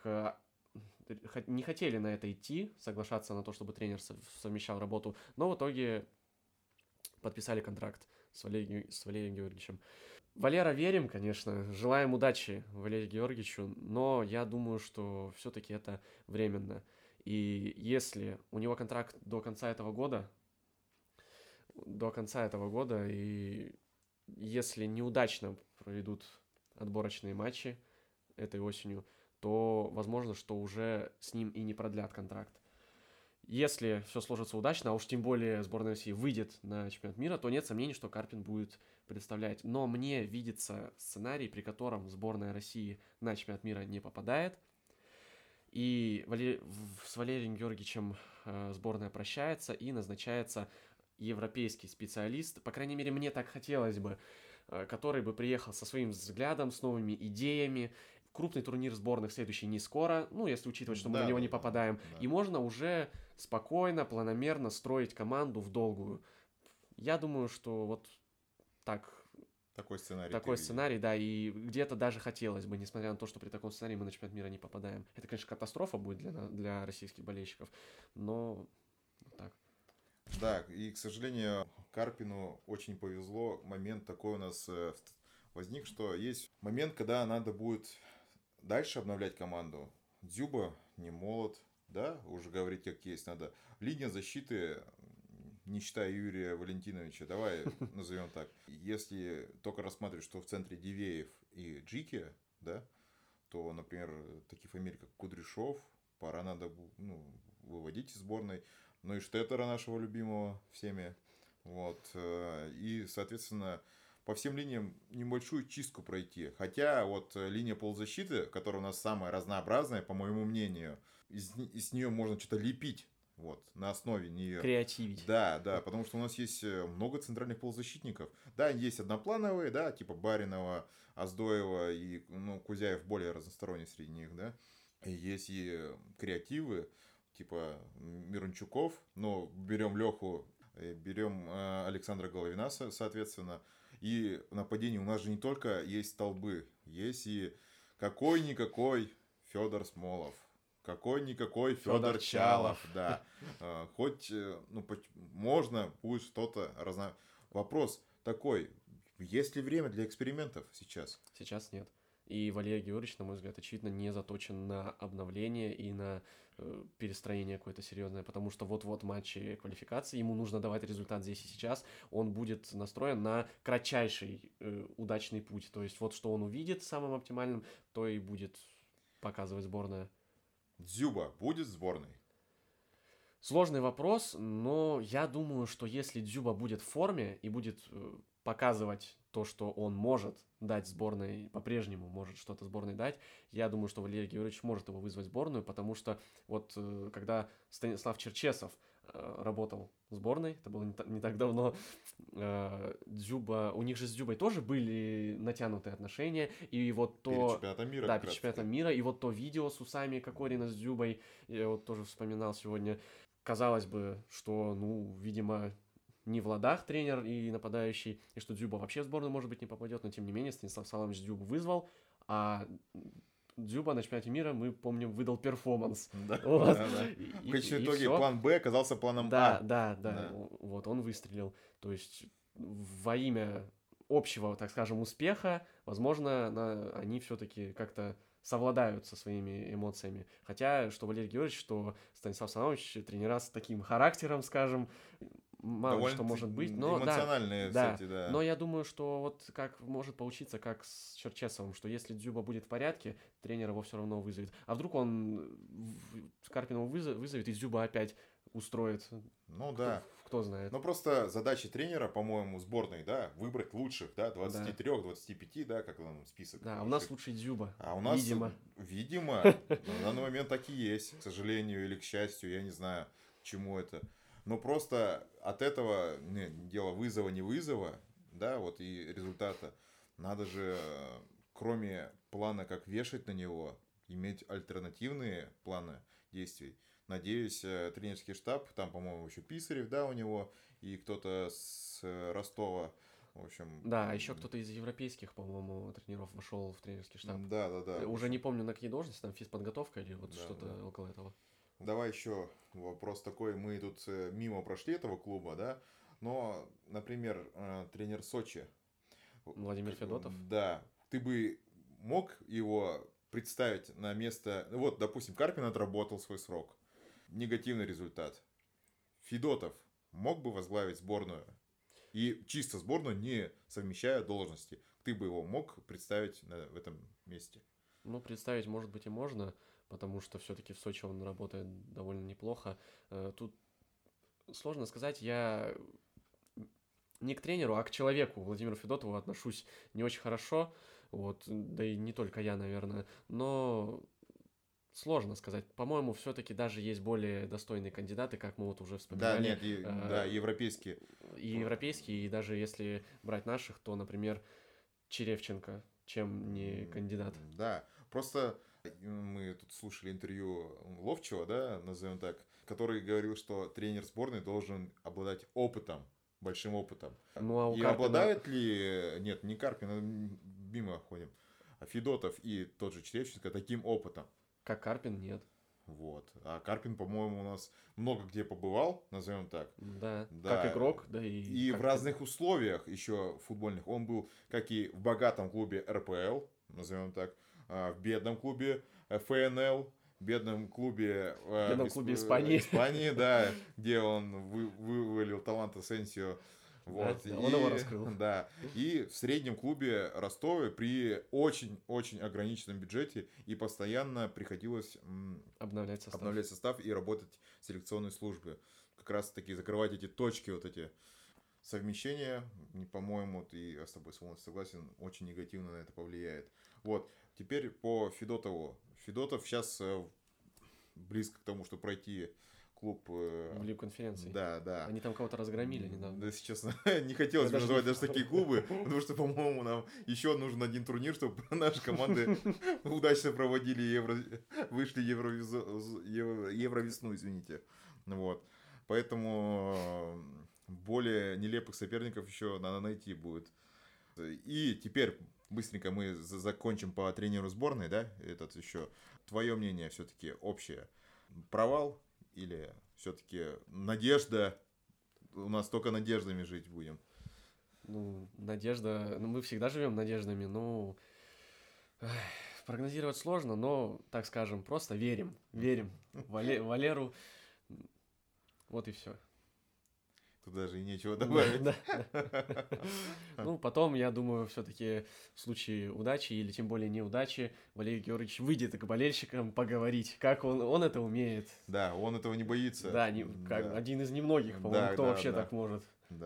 не хотели на это идти, соглашаться на то, чтобы тренер совмещал работу, но в итоге подписали контракт с Валерием Георгиевичем. Валера верим, конечно, желаем удачи Валерию Георгиевичу, но я думаю, что все-таки это временно. И если у него контракт до конца этого года, и если неудачно проведут отборочные матчи этой осенью, то возможно, что уже с ним и не продлят контракт. Если все сложится удачно, а уж тем более сборная России выйдет на чемпионат мира, то нет сомнений, что Карпин будет представлять. Но мне видится сценарий, при котором сборная России на чемпионат мира не попадает. И с Валерием Георгиевичем сборная прощается и назначается европейский специалист. По крайней мере, мне так хотелось бы, который бы приехал со своим взглядом, с новыми идеями. Крупный турнир сборных следующий не скоро, если учитывать, что мы на него не попадаем. Да. И можно уже спокойно, планомерно строить команду в долгую. Я думаю, что вот так. такой сценарий. Такой сценарий, да, и где-то даже хотелось бы, несмотря на то, что при таком сценарии мы на чемпионат мира не попадаем. Это, конечно, катастрофа будет для российских болельщиков, но так. Да, и, к сожалению, Карпину очень повезло. Момент такой у нас возник, что есть момент, когда надо будет дальше обновлять команду. Дзюба не молод, да, уже говорить как есть надо. Линия защиты, не считая Юрия Валентиновича, давай назовем так. Если только рассматривать, что в центре Дивеев и Джики, да, то, например, такие фамилии, как Кудряшов, пора надо выводить из сборной. Ну и Штеттера нашего любимого всеми. Вот. И, соответственно, по всем линиям небольшую чистку пройти. Хотя вот линия полузащиты, которая у нас самая разнообразная, по моему мнению, из нее можно что-то лепить. Вот, на основе нее. Креативить. Да, потому что у нас есть много центральных полузащитников. Да, есть одноплановые, да, типа Баринова, Аздоева и Кузяев более разносторонний среди них, да. И есть и креативы, типа Мирончуков, но берем Леху, берем Александра Головина, соответственно. И в нападении у нас же не только есть столбы, есть и какой-никакой Федор Смолов. Какой-никакой Федор Чалов, да. Хоть, можно будет что-то Вопрос такой, есть ли время для экспериментов сейчас? Сейчас нет. И Валерий Георгиевич, на мой взгляд, очевидно, не заточен на обновление и на перестроение какое-то серьезное, потому что вот-вот матчи квалификации, ему нужно давать результат здесь и сейчас, он будет настроен на кратчайший удачный путь. То есть вот что он увидит самым оптимальным, то и будет показывать сборная. Дзюба будет в сборной? Сложный вопрос, но я думаю, что если Дзюба будет в форме и будет показывать то, что он может дать сборной, по-прежнему может что-то сборной дать, я думаю, что Валерий Георгиевич может его вызвать в сборную, потому что вот когда Станислав Черчесов работал в сборной, это было не так давно, Дзюба, у них же с Дзюбой тоже были натянутые отношения, и вот то... Перед чемпионатом мира. Да, перед чемпионатом мира, и вот то видео с усами Кокорина с Дзюбой, я вот тоже вспоминал сегодня, казалось бы, что, видимо, не в ладах тренер и нападающий, и что Дзюба вообще в сборную, может быть, не попадет, но тем не менее Станислав Саламович Дзюбу вызвал, а Дзюба на чемпионате мира, мы помним, выдал перформанс. Да, вот. да. В конечном итоге план Б оказался планом А. А. Да. Вот он выстрелил. То есть во имя общего, так скажем, успеха, возможно, они все-таки как-то совладают со своими эмоциями. Хотя, что Валерий Георгиевич, что Станислав Саламович, тренера с таким характером, скажем, мало что может быть, но эмоциональные, да, кстати, да. Но я думаю, что вот как может получиться, как с Черчесовым, что если Дзюба будет в порядке, тренер его все равно вызовет. А вдруг он Карпинова вызовет, и Дзюба опять устроит. Да. Кто знает. Но просто задача тренера, по-моему, сборной, да, выбрать лучших, да, 23, 25, да, как там список. Да, у нас лучший Дзюба. А у нас, видимо, на данный момент так и есть, к сожалению или к счастью, я не знаю, к чему это. Но просто от этого дело вызова, не вызова, да, вот и результата, надо же, кроме плана, как вешать на него, иметь альтернативные планы действий. Надеюсь, тренерский штаб, там, по-моему, еще Писарев, да, у него, и кто-то с Ростова, в общем... Да, а еще кто-то из европейских, по-моему, тренеров вошел в тренерский штаб. Да. Уже не помню, на какие должности, там физподготовка или вот что-то около этого. Давай еще вопрос такой, мы тут мимо прошли этого клуба, да, но, например, тренер Сочи... Владимир Федотов? Да, ты бы мог его представить на место... Вот, допустим, Карпин отработал свой срок. Негативный результат. Федотов мог бы возглавить сборную? И чисто сборную, не совмещая должности. Ты бы его мог представить в этом месте? Представить, может быть, и можно, потому что все-таки в Сочи он работает довольно неплохо. Тут сложно сказать, я не к тренеру, а к человеку, Владимиру Федотову, отношусь не очень хорошо. Вот, да и не только я, наверное. Но сложно сказать. По-моему, все-таки даже есть более достойные кандидаты, как мы вот уже вспоминали. Европейские. И европейские, и даже если брать наших, то, например, Черевченко, чем не кандидат. Да, просто мы тут слушали интервью Ловчева, да, назовем так, который говорил, что тренер сборной должен обладать опытом большим опытом. Ну, а у И Карпина... обладает ли, нет, не Карпин, мимо ходим, а Федотов и тот же Черевченко таким опытом? Как Карпин, нет. Вот. А Карпин, по-моему, у нас много где побывал, назовем так. Да, Да. как игрок, да и... И в разных условиях еще футбольных. Он был как и в богатом клубе РПЛ, назовем так, в бедном клубе ФНЛ, бедном клубе Испании, да, где он вывалил талант Асенсио. Вот. Да, он его раскрыл. Да. И в среднем клубе Ростове при очень-очень ограниченном бюджете и постоянно приходилось обновлять состав и работать в селекционной службе. Как раз таки закрывать эти точки, вот эти совмещения, по-моему, ты с тобой согласен, очень негативно на это повлияет. Вот. Теперь по Федотову. Федотов сейчас близко к тому, чтобы пройти клуб... В Лигу конференций. Да. Они там кого-то разгромили недавно. Да, если честно, не хотелось бы называть даже такие клубы, потому что, по-моему, нам еще нужен один турнир, чтобы наши команды удачно проводили вышли Евровесну, извините. Вот. Поэтому более нелепых соперников еще надо найти будет. И теперь быстренько мы закончим по тренеру сборной, да? Этот еще. Твое мнение все-таки общее. Провал или все-таки надежда? У нас только надеждами жить будем. Ну, надежда... Ну, мы всегда живем надеждами, но... Прогнозировать сложно, но, так скажем, просто верим. Верим. Валеру. Вот и все. Тут даже и нечего добавить. Ну, потом, я думаю, все-таки в случае удачи или тем более неудачи Валерий Георгиевич выйдет к болельщикам поговорить, как он это умеет. Да, он этого не боится. Да, один из немногих, по-моему, кто вообще так может.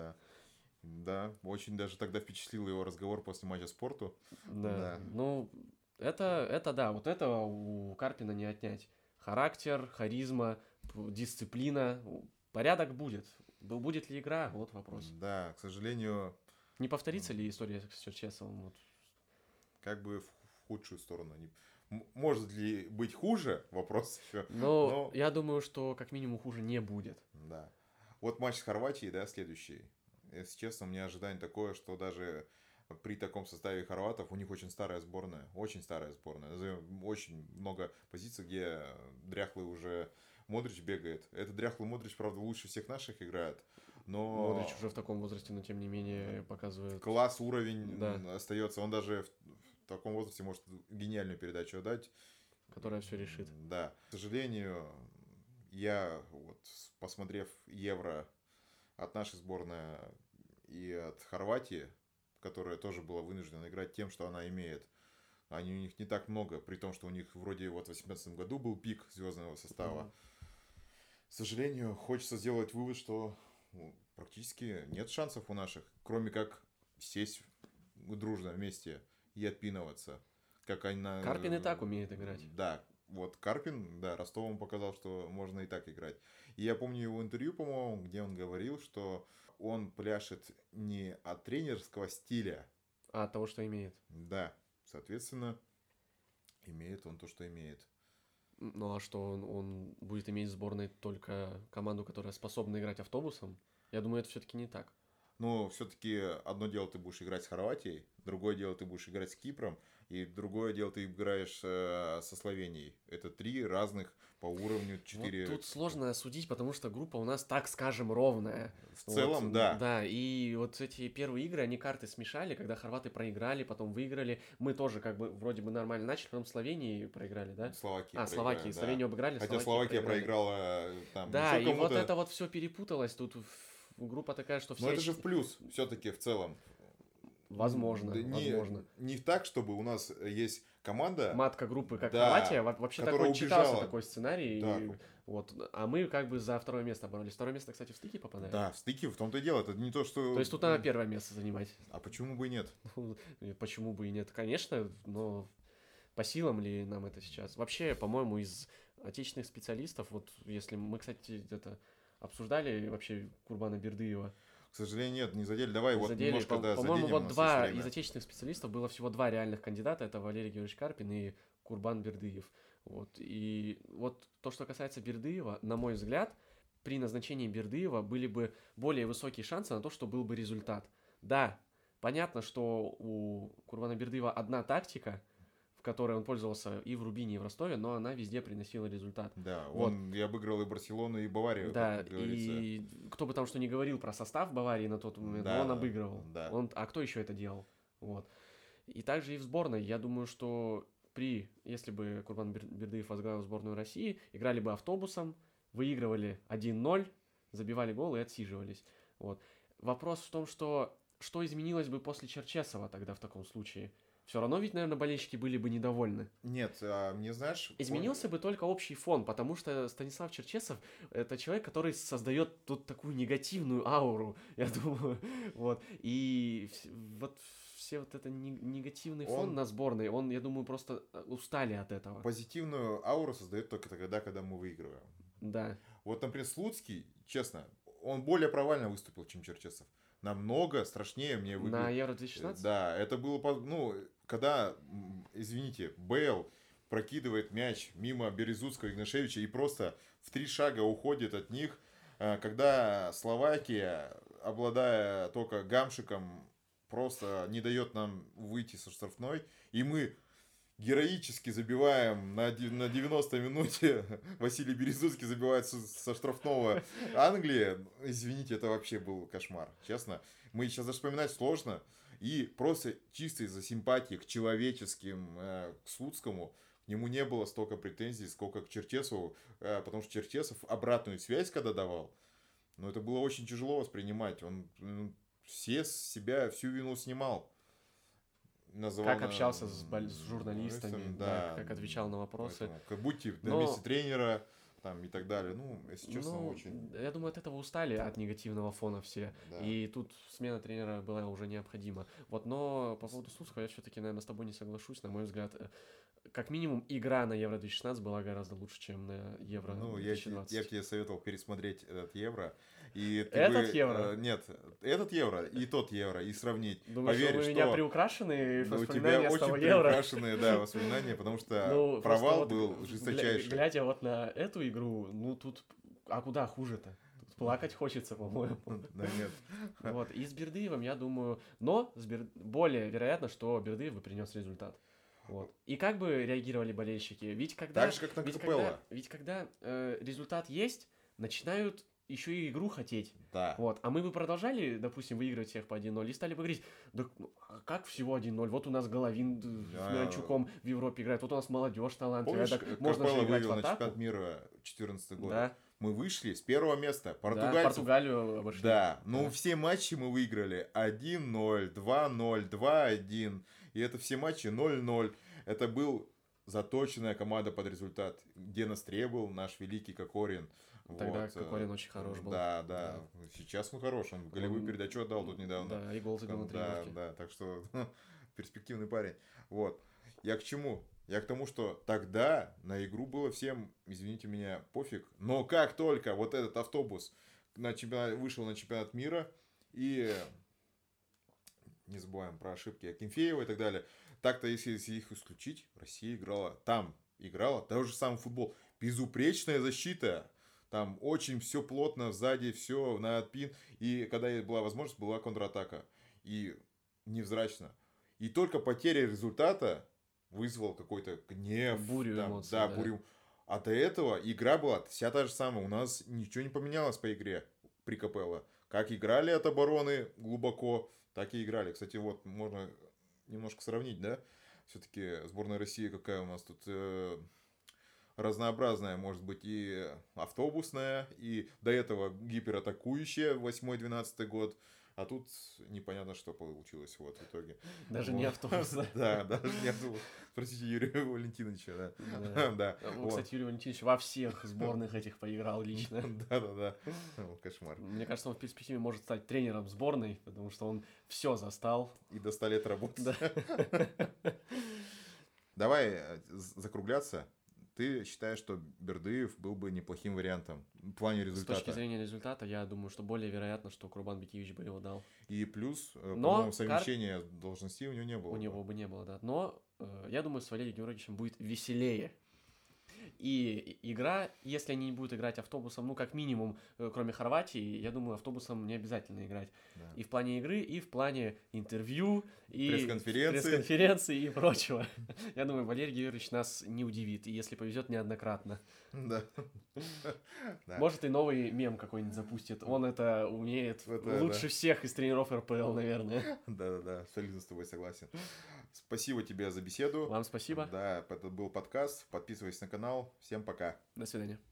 Да, очень даже тогда впечатлил его разговор после матча спорту. Да, ну, это да, вот этого у Карпина не отнять. Характер, харизма, дисциплина, порядок будет. Будет ли игра? Вот вопрос. Да, к сожалению... Не повторится ли история с Черчесовым? Вот. Как бы в худшую сторону. Может ли быть хуже? Вопрос еще. Но я думаю, что как минимум хуже не будет. Да. Вот матч с Хорватией, да, следующий. Если честно, у меня ожидание такое, что даже при таком составе хорватов у них очень старая сборная. Очень старая сборная. Очень много позиций, где дряхлый уже Модрич бегает. Этот дряхлый Модрич, правда, лучше всех наших играет. Но... Модрич уже в таком возрасте, но тем не менее показывает... Класс, уровень остается. Он даже в таком возрасте может гениальную передачу отдать. Которая все решит. Да. К сожалению, я, вот, посмотрев Евро от нашей сборной и от Хорватии, которая тоже была вынуждена играть тем, что она имеет, у них не так много, при том, что у них вроде вот в 2018 году был пик звездного состава. К сожалению, хочется сделать вывод, что практически нет шансов у наших, кроме как сесть дружно вместе и отпинываться. Как Карпин и так умеет играть. Да, вот Карпин, да, Ростовом показал, что можно и так играть. И я помню его интервью, по-моему, где он говорил, что он пляшет не от тренерского стиля, а от того, что имеет. Да, соответственно, имеет он то, что имеет. Ну а что, он будет иметь в сборной только команду, которая способна играть автобусом? Я думаю, это все-таки не так. Ну, все-таки одно дело ты будешь играть с Хорватией, другое дело ты будешь играть с Кипром, и другое дело ты играешь со Словенией. Это три разных по уровню, 4... Вот тут сложно судить, потому что группа у нас, так скажем, ровная. В целом, вот, да. Да, и вот эти первые игры, они карты смешали, когда хорваты проиграли, потом выиграли. Мы тоже как бы вроде бы нормально начали, потом Словении проиграли, да? Словакии. Да. Словению обыграли, хотя Словакия проиграла там. Да, и вот это вот все перепуталось. Тут группа такая, что все... Но это же в плюс все-таки в целом. Возможно. Не так, чтобы у нас есть команда... Матка группы, как Хорватия. Вообще такой читался такой сценарий. Да. Вот. А мы как бы за второе место боролись. Второе место, кстати, в стыки попадает. Да, в стыки, в том-то и дело. Это не то, что... То есть тут надо первое место занимать. А почему бы и нет? Почему бы и нет? Конечно, но по силам ли нам это сейчас? Вообще, по-моему, из отечественных специалистов, вот если мы, кстати, это обсуждали вообще Курбана Бердыева. К сожалению, нет, не задели. Давай вот немножко, да, по-моему, вот из отечественных специалистов было всего два реальных кандидата. Это Валерий Георгиевич Карпин и Курбан Бердыев. Вот. И вот то, что касается Бердыева, на мой взгляд, при назначении Бердыева были бы более высокие шансы на то, что был бы результат. Да, понятно, что у Курбана Бердыева одна тактика, в которой он пользовался и в Рубине, и в Ростове, но она везде приносила результат. Да, Вот. он и обыграл и Барселону, и Баварию, Да, как говорится. и кто бы там что ни говорил про состав Баварии на тот момент, Да, но он обыгрывал. да. А кто еще это делал? Вот. И также и в сборной. Я думаю, что если бы Курбан Бердыев возглавил сборную России, играли бы автобусом, выигрывали 1-0, забивали гол и отсиживались. Вот. Вопрос в том, что изменилось бы после Черчесова тогда в таком случае? Все равно ведь, наверное, болельщики были бы недовольны. Нет, мне знаешь... Изменился бы только общий фон, потому что Станислав Черчесов — это человек, который создает тут такую негативную ауру, я думаю. Вот. И вот все вот это негативный фон на сборной, я думаю, просто устали от этого. Позитивную ауру создает только тогда, когда мы выигрываем. Да. Вот, например, Слуцкий, честно, он более провально выступил, чем Черчесов. Намного страшнее мне выиграл. На Евро-2016? Да, это было, когда, извините, Бейл прокидывает мяч мимо Березутского и Игнашевича и просто в 3 шага уходит от них, когда Словакия, обладая только Гамшиком, просто не дает нам выйти со штрафной, и мы героически забиваем на 90-й минуте. Василий Березутский забивает со штрафного Англии. Извините, это вообще был кошмар. Честно. Мы сейчас даже вспоминать сложно. И просто чисто из-за симпатии к человеческим, к Слуцкому, к нему не было столько претензий, сколько к Черчесову. Потому что Черчесов обратную связь когда давал, но это было очень тяжело воспринимать. Он все с себя всю вину снимал. Как общался с журналистами, да, как отвечал на вопросы. Поэтому, как будьте на месте тренера там, и так далее. Если честно, очень... Я думаю, от этого устали, от негативного фона все. Да. И тут смена тренера была уже необходима. Но по поводу Слуцкого я все-таки, наверное, с тобой не соглашусь. На мой взгляд, как минимум, игра на Евро-2016 была гораздо лучше, чем на Евро-2020. Я тебе советовал пересмотреть этот Евро. И Евро? Нет, этот Евро и тот Евро, и сравнить. Думаешь, Поверь, у меня приукрашенные у тебя воспоминания с того очень Евро? приукрашенные, воспоминания, потому что провал был жесточайший. Глядя на эту игру, тут... А куда хуже-то? Тут плакать хочется, по-моему. Да нет. И с Бердыевым, я думаю... Но более вероятно, что Бердыев бы принес результат. И как бы реагировали болельщики? Ведь когда... Так же, как на Капелло. Ведь когда результат есть, начинают еще и игру хотеть. Да. А мы бы продолжали, допустим, выигрывать всех по 1-0 и стали бы говорить, да как всего 1-0? Вот у нас Головин с Миранчуком в Европе играет, вот у нас молодежь талантливая. Помнишь, можно же играть в атаку. На чемпионат мира 2014 года? Да. Мы вышли с первого места. Португалию обошли. Да, все матчи мы выиграли 1-0, 2-0, 2-1. И это все матчи 0-0. Это был заточенная команда под результат, где нас требовал наш великий Кокорин. Тогда Кокорин очень хорош был. Да. Сейчас он хорош. Он голевую передачу отдал тут недавно. Да, и гол забил на тренировке. Да, так что перспективный парень. Я к чему? Я к тому, что тогда на игру было всем, извините меня, пофиг. Но как только вот этот автобус вышел на чемпионат мира, и не забываем про ошибки Акинфеева и так далее, так-то, если их исключить, Россия играла, тот же самый футбол. Безупречная защита. Там очень все плотно, сзади все на отпин. И когда была возможность, была контратака. И невзрачно. И только потеря результата вызвал какой-то гнев. Бурю эмоций. Бурю. А до этого игра была вся та же самая. У нас ничего не поменялось по игре при Капелло. Как играли от обороны глубоко, так и играли. Кстати, можно немножко сравнить, да? Все-таки сборная России какая у нас тут... разнообразная, может быть, и автобусная, и до этого гиператакующая, 8-12 год, а тут непонятно, что получилось в итоге. Даже не автобусная. Да, даже не автобус. Спросите Юрия Валентиновича, да. Кстати, Юрий Валентинович во всех сборных этих поиграл лично. Да. Кошмар. Мне кажется, он в перспективе может стать тренером сборной, потому что он все застал. И до 100 лет работать. Давай закругляться. Ты считаешь, что Бердыев был бы неплохим вариантом в плане результата? С точки зрения результата, я думаю, что более вероятно, что Курбан Бекиевич бы его дал. И плюс, по-моему, совмещения должностей у него не было. У него бы не было, да. Но я думаю, с Валерием Георгиевичем будет веселее. И игра, если они не будут играть автобусом, ну, как минимум, кроме Хорватии, я думаю, автобусом не обязательно играть. Да. И в плане игры, и в плане интервью, и пресс-конференции и прочего. Я думаю, Валерий Георгиевич нас не удивит, и если повезет, неоднократно. Да. Может, и новый мем какой-нибудь запустит. Он это умеет лучше всех из тренеров РПЛ, наверное. Да, абсолютно с тобой согласен. Спасибо тебе за беседу. Вам спасибо. Да, это был подкаст. Подписывайся на канал. Всем пока. До свидания.